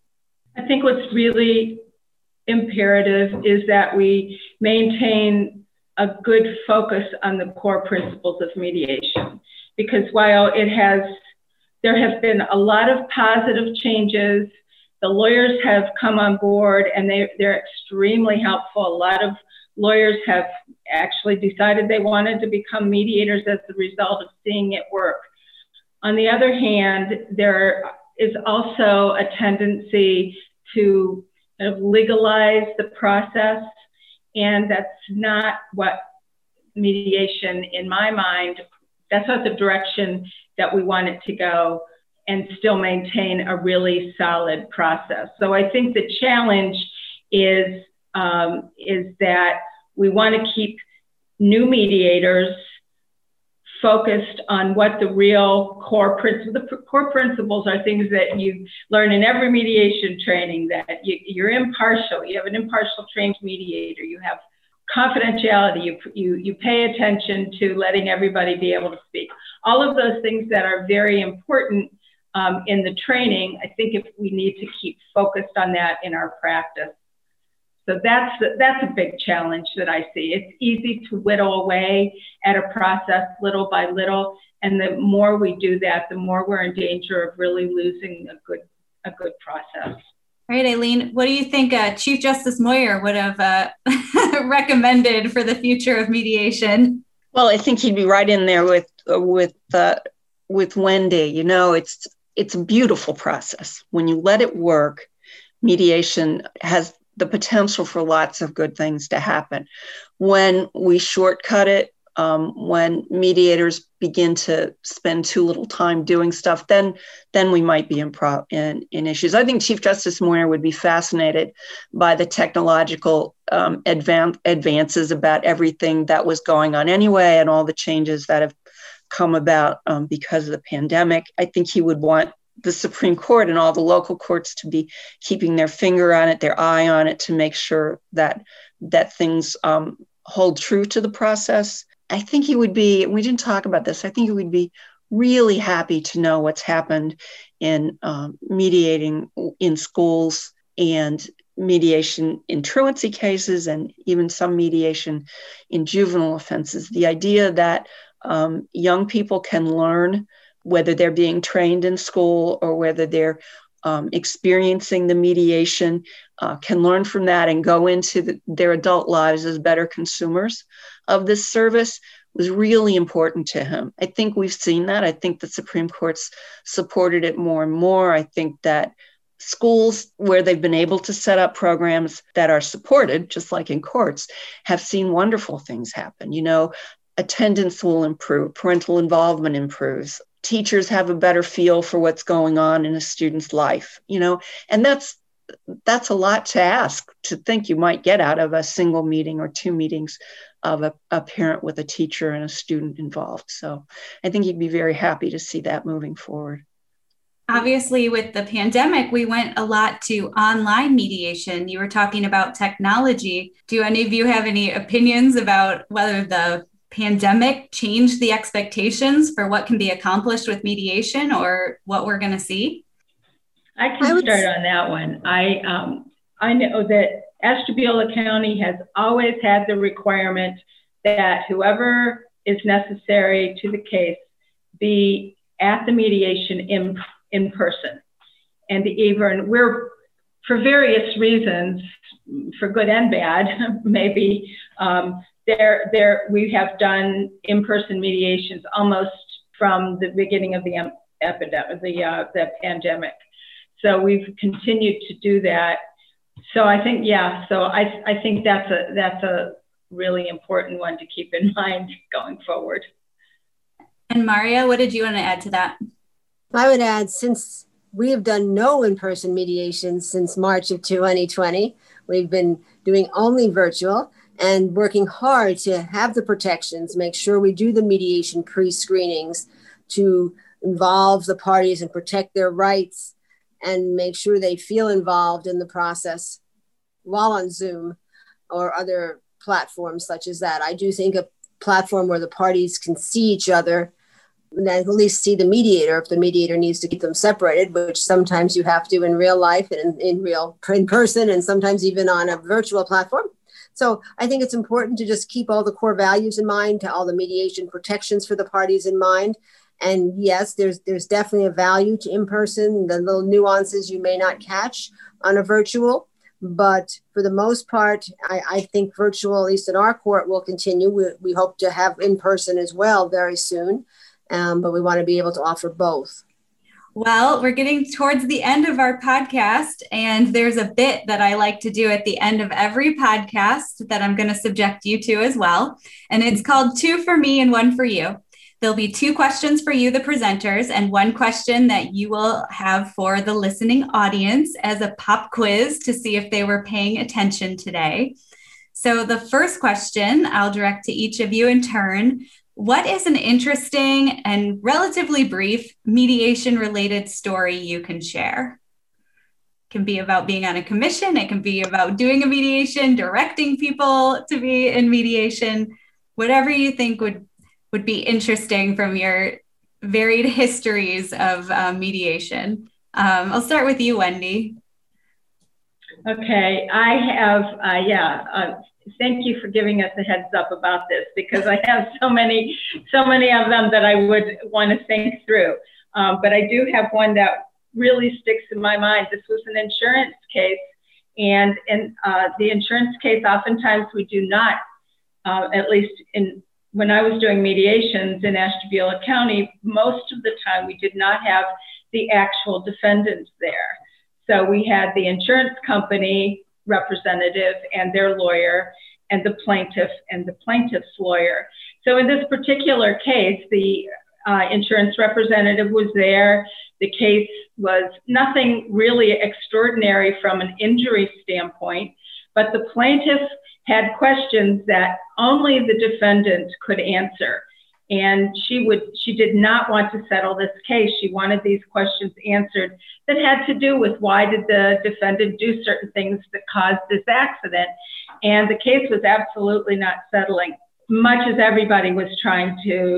I think what's really imperative is that we maintain a good focus on the core principles of mediation, because while there have been a lot of positive changes, the lawyers have come on board and they're extremely helpful. A lot of lawyers have actually decided they wanted to become mediators as a result of seeing it work. On the other hand, there is also a tendency to kind of legalize the process, and that's not what mediation, in my mind, that's not the direction that we want it to go, and still maintain a really solid process. So I think the challenge is that we want to keep new mediators focused on what the real core principles. The core principles are things that you learn in every mediation training, that you're impartial, you have an impartial trained mediator, you have confidentiality, you pay attention to letting everybody be able to speak. All of those things that are very important in the training, I think if we need to keep focused on that in our practice. So that's a big challenge that I see. It's easy to whittle away at a process little by little, and the more we do that, the more we're in danger of really losing a good process. All right, Eileen, what do you think Chief Justice Moyer would have recommended for the future of mediation? Well, I think he'd be right in there with Wendy. You know, it's a beautiful process. When you let it work, mediation has the potential for lots of good things to happen. When we shortcut it, when mediators begin to spend too little time doing stuff, then we might be in issues. I think Chief Justice Moyer would be fascinated by the technological advances about everything that was going on anyway, and all the changes that have come about because of the pandemic. I think he would want the Supreme Court and all the local courts to be keeping their finger on it, their eye on it, to make sure that things hold true to the process. I think he would be, we didn't talk about this, I think he would be really happy to know what's happened in mediating in schools and mediation in truancy cases, and even some mediation in juvenile offenses. The idea that young people can learn, whether they're being trained in school or whether they're experiencing the mediation, can learn from that and go into their adult lives as better consumers of this service, was really important to him. I think we've seen that. I think the Supreme Court's supported it more and more. I think that schools where they've been able to set up programs that are supported, just like in courts, have seen wonderful things happen. You know, attendance will improve, parental involvement improves, teachers have a better feel for what's going on in a student's life, you know, and that's a lot to ask, to think you might get out of a single meeting or two meetings of a parent with a teacher and a student involved. So I think you'd be very happy to see that moving forward. Obviously, with the pandemic, we went a lot to online mediation. You were talking about technology. Do any of you have any opinions about whether the pandemic changed the expectations for what can be accomplished with mediation, or what we're going to see? I can start on that one. I know that Ashtabula County has always had the requirement that whoever is necessary to the case be at the mediation in person. And even we're, for various reasons, for good and bad, maybe, we have done in-person mediations almost from the beginning of the epidemic, the pandemic. So we've continued to do that. So I think, yeah, so I think that's a really important one to keep in mind going forward. And Maria, what did you want to add to that? I would add, since we have done no in-person mediation since March of 2020, we've been doing only virtual and working hard to have the protections, make sure we do the mediation pre-screenings to involve the parties and protect their rights and make sure they feel involved in the process while on Zoom or other platforms such as that. I do think a platform where the parties can see each other and at least see the mediator if the mediator needs to keep them separated, which sometimes you have to in real life and in person, and sometimes even on a virtual platform. So I think it's important to just keep all the core values in mind, to all the mediation protections for the parties in mind. And yes, there's definitely a value to in-person, the little nuances you may not catch on a virtual. But for the most part, I think virtual, at least in our court, will continue. We hope to have in-person as well very soon, but we want to be able to offer both. Well, we're getting towards the end of our podcast, and there's a bit that I like to do at the end of every podcast that I'm going to subject you to as well. And it's called 2 for me and 1 for you. There'll be 2 questions for you, the presenters, and 1 question that you will have for the listening audience as a pop quiz to see if they were paying attention today. So the first question I'll direct to each of you in turn. What is an interesting and relatively brief mediation-related story you can share? It can be about being on a commission. It can be about doing a mediation, directing people to be in mediation, whatever you think would be interesting from your varied histories of mediation. I'll start with you, Wendy. Okay, I have, thank you for giving us a heads up about this, because I have so many of them that I would want to think through. But I do have one that really sticks in my mind. This was an insurance case, and in the insurance case, oftentimes we do not, at least when I was doing mediations in Ashtabula County, most of the time we did not have the actual defendants there. So we had the insurance company representative and their lawyer, and the plaintiff and the plaintiff's lawyer. So in this particular case, the insurance representative was there. The case was nothing really extraordinary from an injury standpoint, but the plaintiff had questions that only the defendant could answer. And she did not want to settle this case. She wanted these questions answered that had to do with why did the defendant do certain things that caused this accident. And the case was absolutely not settling, much as everybody was trying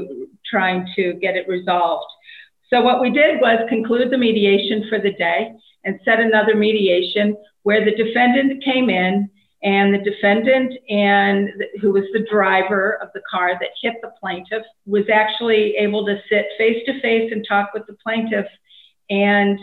to get it resolved. So what we did was conclude the mediation for the day and set another mediation where the defendant came in, and the defendant, who was the driver of the car that hit the plaintiff, was actually able to sit face to face and talk with the plaintiff, and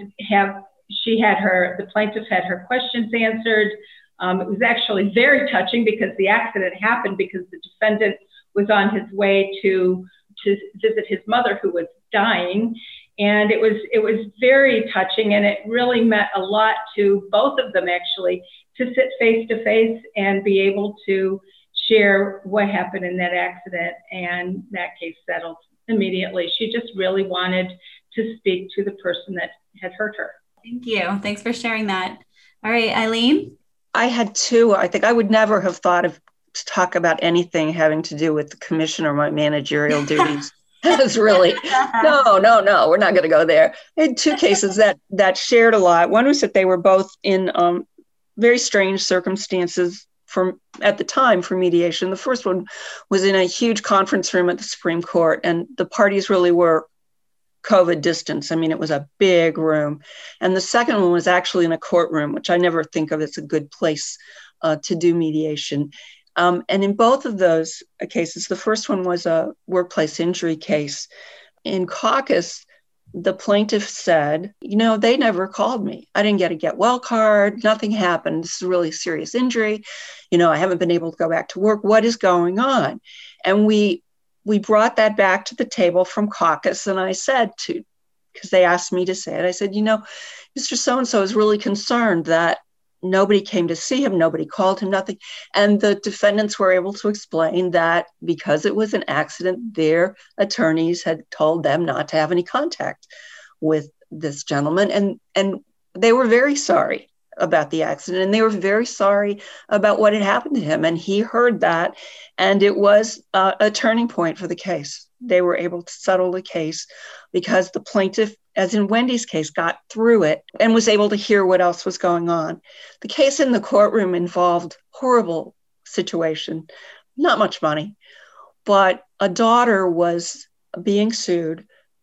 the plaintiff had her questions answered. It was actually very touching because the accident happened because the defendant was on his way to visit his mother, who was dying. And it was very touching, and it really meant a lot to both of them, actually, to sit face to face and be able to share what happened in that accident, and that case settled immediately. She just really wanted to speak to the person that had hurt her. Thank you. Thanks for sharing that. All right, Eileen? I had 2. I think I would never have thought of to talk about anything having to do with the commission or my managerial duties. That's really, no, we're not going to go there. I had 2 cases that shared a lot. One was that they were both in very strange circumstances at the time for mediation. The first one was in a huge conference room at the Supreme Court, and the parties really were COVID distance. I mean, it was a big room. And the second one was actually in a courtroom, which I never think of as a good place to do mediation. And in both of those cases, the first one was a workplace injury case. In caucus, the plaintiff said, they never called me. I didn't get a get well card. Nothing happened. This is a really serious injury. I haven't been able to go back to work. What is going on? And we brought that back to the table from caucus. And I said because they asked me to say it, I said, Mr. So-and-so is really concerned that nobody came to see him. Nobody called him, nothing. And the defendants were able to explain that because it was an accident, their attorneys had told them not to have any contact with this gentleman. And they were very sorry about the accident. And they were very sorry about what had happened to him. And he heard that. And it was a turning point for the case. They were able to settle the case because the plaintiff, as in Wendy's case, got through it and was able to hear what else was going on. The case in the courtroom involved horrible situation, not much money, but a daughter was being sued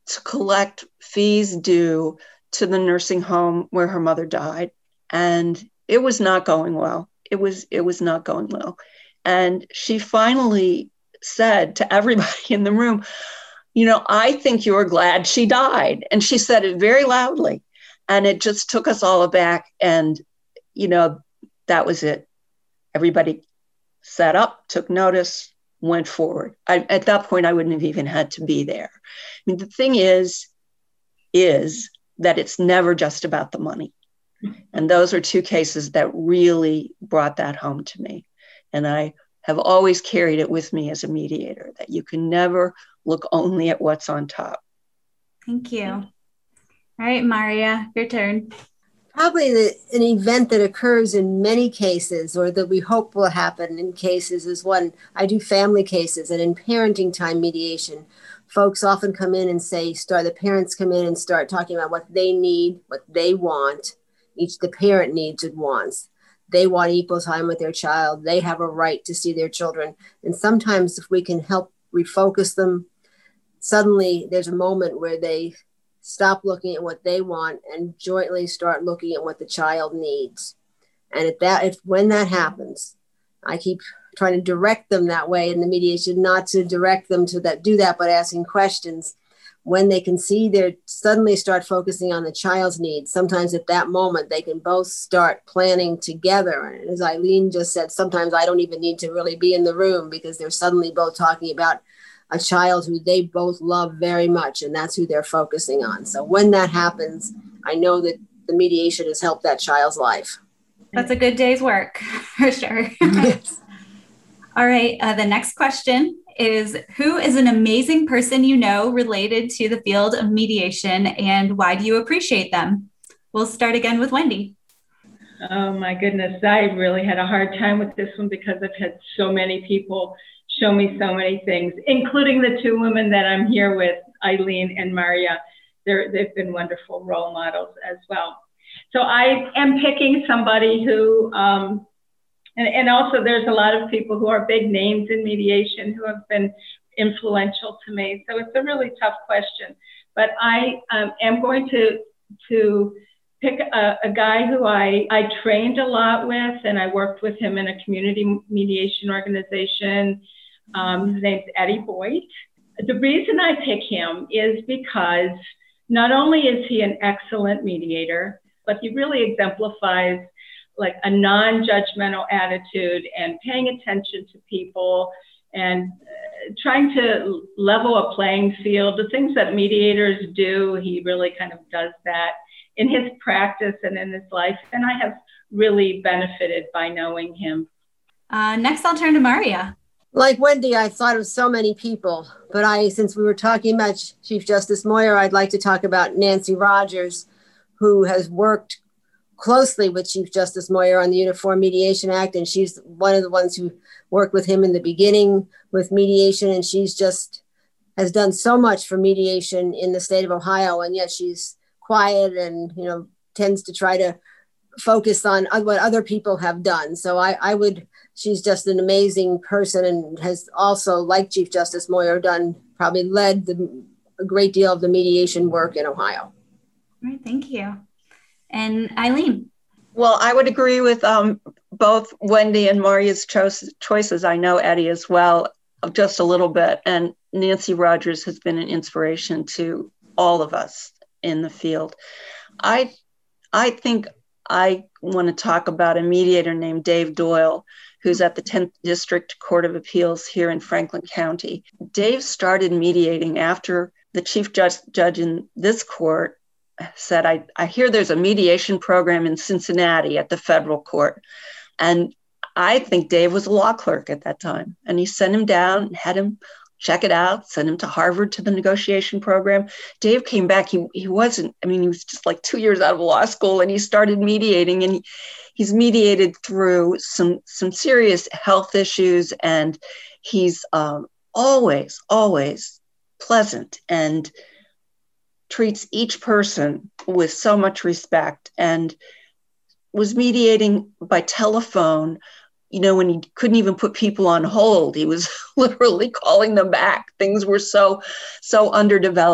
to collect fees due to the nursing home where her mother died. And it was not going well. It was not going well. And she finally said to everybody in the room, I think you're glad she died. And she said it very loudly. And it just took us all aback. And, that was it. Everybody sat up, took notice, went forward. At that point, I wouldn't have even had to be there. I mean, the thing is that it's never just about the money. And those are two cases that really brought that home to me. And I have always carried it with me as a mediator, that you can never look only at what's on top. Thank you. All right, Maria, your turn. Probably an event that occurs in many cases, or that we hope will happen in cases, is one, I do family cases, and in parenting time mediation, folks often come in and the parents come in and start talking about what they need, what they want. The parent needs and wants. They want equal time with their child. They have a right to see their children. And sometimes if we can help refocus them, suddenly there's a moment where they stop looking at what they want and jointly start looking at what the child needs. And when that happens, I keep trying to direct them that way in the mediation, not to direct them to do that, but asking questions. When they can see, they suddenly start focusing on the child's needs. Sometimes at that moment, they can both start planning together. And as Eileen just said, sometimes I don't even need to really be in the room, because they're suddenly both talking about a child who they both love very much, and that's who they're focusing on. So when that happens, I know that the mediation has helped that child's life. That's a good day's work, for sure. Yes. All right, the next question is, who is an amazing person related to the field of mediation, and why do you appreciate them? We'll start again with Wendy. Oh my goodness, I really had a hard time with this one, because I've had so many people show me so many things, including the two women that I'm here with, Eileen and Maria. They've been wonderful role models as well. So I am picking somebody who, and also there's a lot of people who are big names in mediation who have been influential to me. So it's a really tough question, but I am going to pick a guy who I trained a lot with, and I worked with him in a community mediation organization. His name's Eddie Boyd. The reason I pick him is because not only is he an excellent mediator, but he really exemplifies like a non-judgmental attitude and paying attention to people and trying to level a playing field. The things that mediators do, he really kind of does that in his practice and in his life. And I have really benefited by knowing him. Next, I'll turn to Maria. Like Wendy, I thought of so many people, but since we were talking about Chief Justice Moyer, I'd like to talk about Nancy Rogers, who has worked closely with Chief Justice Moyer on the Uniform Mediation Act. And she's one of the ones who worked with him in the beginning with mediation. And she's just has done so much for mediation in the state of Ohio. And yet she's quiet and, tends to try to focus on what other people have done. So she's just an amazing person and has also, like Chief Justice Moyer, probably led a great deal of the mediation work in Ohio. All right, thank you. And Eileen? Well, I would agree with both Wendy and Maria's choices. I know Eddie as well, just a little bit. And Nancy Rogers has been an inspiration to all of us in the field. I think I want to talk about a mediator named Dave Doyle, who's at the 10th District Court of Appeals here in Franklin County. Dave started mediating after the chief judge in this court said, I hear there's a mediation program in Cincinnati at the federal court. And I think Dave was a law clerk at that time. And he sent him down and had him check it out, sent him to Harvard to the negotiation program. Dave came back. He was just like 2 years out of law school, and he started mediating, and he's mediated through some serious health issues, and he's always pleasant and treats each person with so much respect, and was mediating by telephone. When he couldn't even put people on hold, he was literally calling them back. Things were so underdeveloped.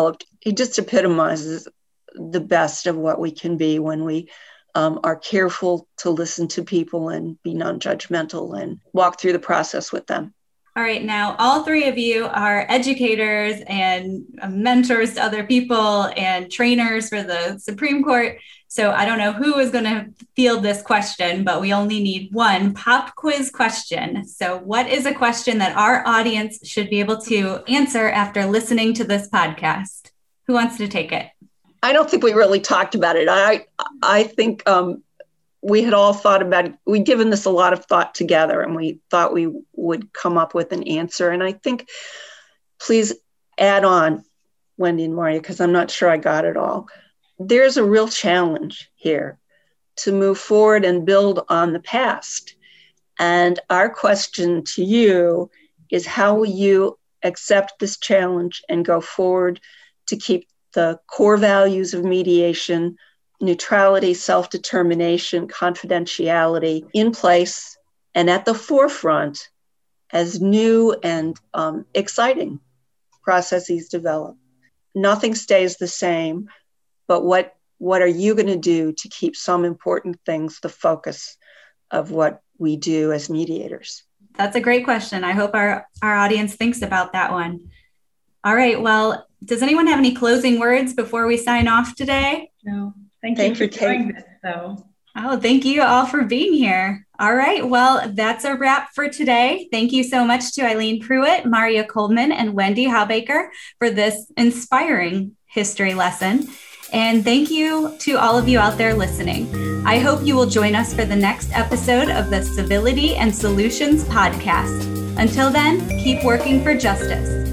it just epitomizes the best of what we can be when we are careful to listen to people and be non-judgmental and walk through the process with them. All right, now all three of you are educators and mentors to other people and trainers for the Supreme Court. So I don't know who is going to field this question, but we only need one pop quiz question. So what is a question that our audience should be able to answer after listening to this podcast? Who wants to take it? I don't think we really talked about it. I think we had all thought about it. We'd given this a lot of thought together, and we thought we would come up with an answer. And I think, please add on, Wendy and Maria, because I'm not sure I got it all. There's a real challenge here to move forward and build on the past. And our question to you is, how will you accept this challenge and go forward to keep the core values of mediation, neutrality, self-determination, confidentiality in place and at the forefront as new and exciting processes develop? Nothing stays the same, but what are you going to do to keep some important things the focus of what we do as mediators? That's a great question. I hope our audience thinks about that one. All right. Well, does anyone have any closing words before we sign off today? No. Thank you for doing this, though. Oh, thank you all for being here. All right. Well, that's a wrap for today. Thank you so much to Eileen Pruitt, Maria Coleman, and Wendy Haubaker for this inspiring history lesson. And thank you to all of you out there listening. I hope you will join us for the next episode of the Civility and Solutions podcast. Until then, keep working for justice.